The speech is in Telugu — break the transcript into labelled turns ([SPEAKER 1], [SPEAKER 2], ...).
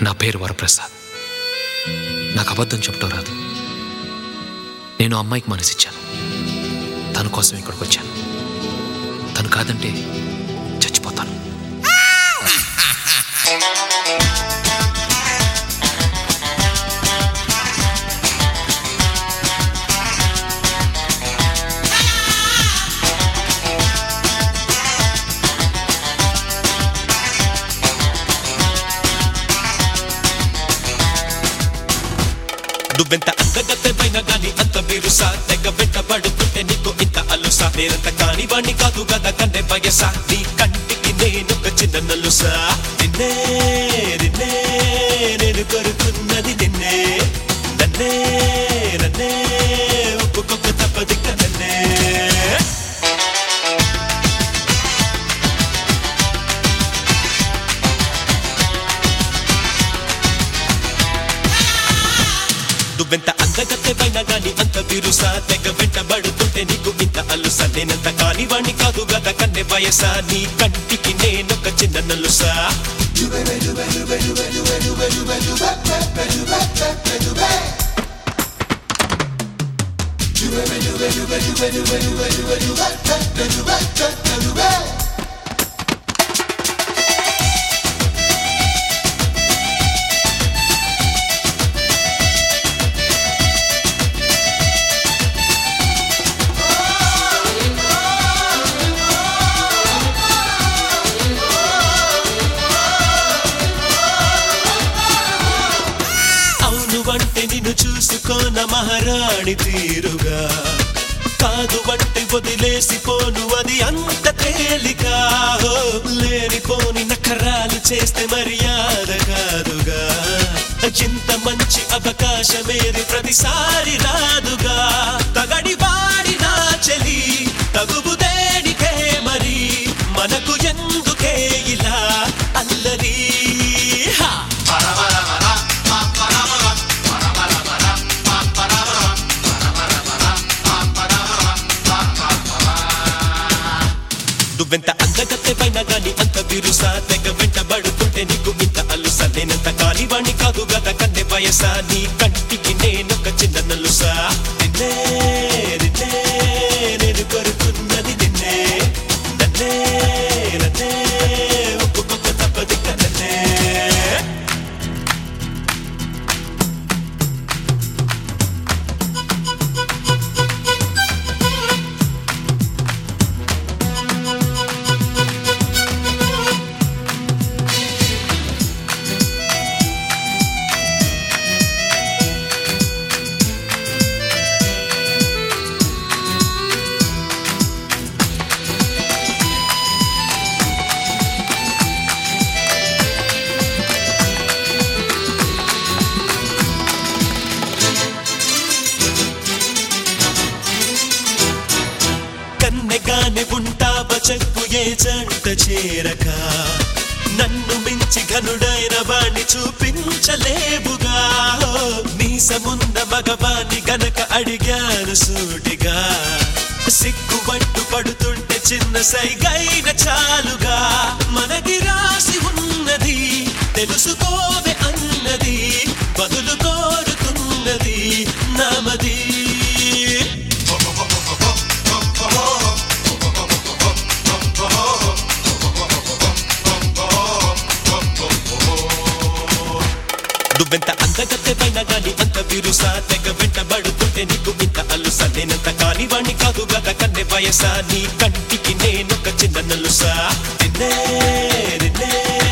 [SPEAKER 1] నా పేరు వరప్రసాద్. నాకు అబద్ధం చెప్పడం రాదు. నేను అమ్మాయికి మనసిచ్చాను. తన కోసం ఇక్కడికి వచ్చాను. తను కాదంటే చచ్చిపోతాను.
[SPEAKER 2] నువ్వెంత అందగత్తెవైనా గాని అంత బిరుసా, తెగ వెంటబడుతుంటే నీకు ఇంత అలుసా. నేనంత కాని వాణ్ణి కాదు గదా కన్నె వయసా, నీ కంటికి నేనొక చిన్న నలుసా. నిన్నే నిన్నే నేను కోరుకున్నది నిన్నే, నన్నే నన్నే ఒప్పుకోక తప్పదిక్క నన్నే. నువ్వెంత అందగత్తెవైనా గాని అంత బిరుసా, తెగ వెంటబడుతుంటే నీకు ఇంత అలుసా. నేనంత కాని వాణ్ణి కాదు గదా కన్నె వయసా, నీ కంటికి నేనొక చిన్న నలుసా. అంటే నిన్ను చూసుకోన మహారాణి తీరుగా, కాదు అంటే వదిలేసిపోను అది అంత తేలిక. లేనిపోని నఖరాలు చేస్తే మర్యాద కాదుగా, ఇంత మంచి అవకాశమేది ప్రతిసారి రాదుగా. తగడి వాడి నా చెలి తగువు దేనికే మరి, మనకు ఎందుకే ఇలా అల్లరి. నువ్వెంత అందగత్తెవైనా గాని అంత బిరుసా, తెగ వెంటబడుతుంటే నీకు ఇంత అలుసా. నేనంత కాని వాణ్ణి కాదు గదా కన్నె వయసా, నీ కంటికి నేనొక చిన్న నలుసా. నిన్నే నిన్నే నేను కోరుకున్నది నిన్నే, నన్నే నన్నే ఒప్పుకోక తప్పదిక్క నన్నే. కన్నెగానే ఉంటావ చెప్పు ఏ జంట చేరక, నన్ను మించి ఘనుడైన వాణ్ణి చూపించలేవుగా. మీసమున్న మగవాణ్ణి గనక అడిగాను సూటిగా, సిగ్గుపట్టు పడుతుంటే చిన్న సైగైన చాలుగా. మనకి రాసి ఉన్నది తెలుసుకోవే అన్నది, బదులు కోరుతున్నది నామది. నువ్వెంత అందగత్తెవైనా గాని అంత బిరుసా, తెగ వెంటబడుతుంటే నీకు ఇంత అలుసా. నేనంత కాని వాణ్ణి కాదు గదా కన్నె వయసా, నీ కంటికి నేనొక చిన్న నలుసా. నిన్నే నిన్నే